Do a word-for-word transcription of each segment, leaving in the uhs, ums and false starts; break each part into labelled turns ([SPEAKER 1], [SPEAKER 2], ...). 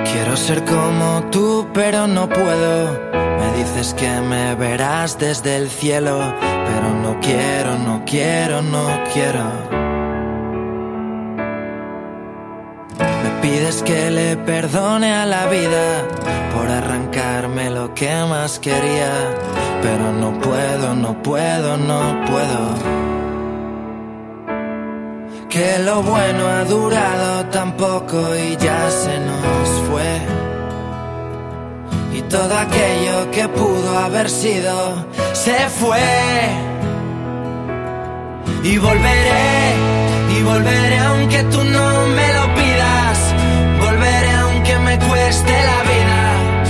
[SPEAKER 1] Quiero ser como tú, pero no puedo. Me dices que me verás desde el cielo, pero no quiero, no quiero, no quiero. Me pides que le perdone a la vida por arrancarme lo que más quería, pero no puedo, no puedo, no puedo. Que lo bueno ha durado tan poco y ya se nos fue. Y todo aquello que pudo haber sido se fue. Y volveré, y volveré aunque tú no me lo pidas. Volveré aunque me cueste la vida.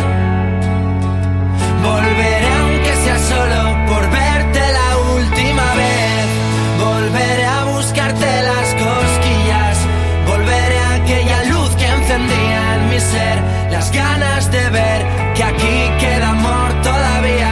[SPEAKER 1] Volveré aunque sea solo por verte la última vez. Volveré a buscarte las cosquillas. Volveré a aquella luz que encendía en mi ser. Las ganas de ver que aquí queda amor todavía.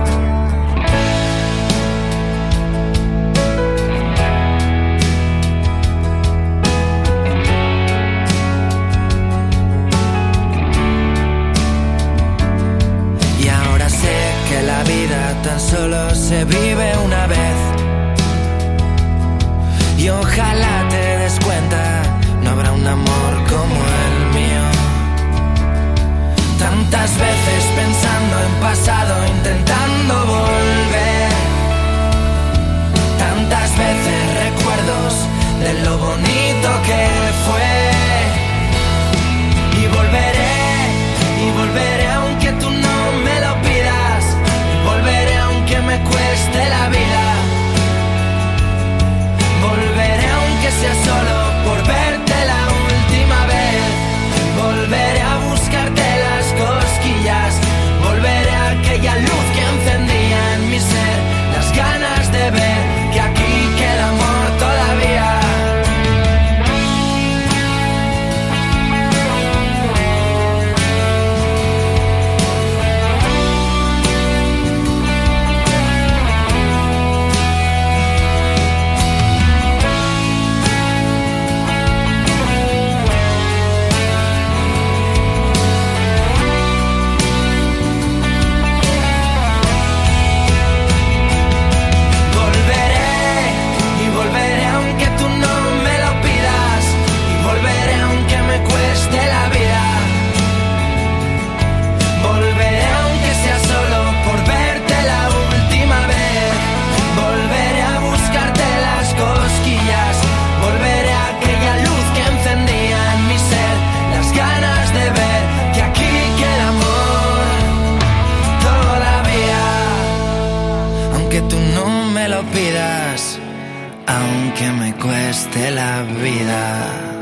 [SPEAKER 1] Y ahora sé que la vida tan solo se vive una vez. Y ojalá te des cuenta, no habrá un amor como el mío. Tantas veces pensando en pasado, intentando volver. Tantas veces recuerdos de lo bonito que fue. Y volveré, y volveré aunque tú no me lo pidas. Y volveré aunque me cueste la vida. Volveré aunque sea solo por verte la última vez. Volveré a buscarte las cosquillas. Volveré a aquella luz que encendía en mi ser. Las ganas de ver que aquí queda amor todavía. Pidas, aunque me cueste la vida.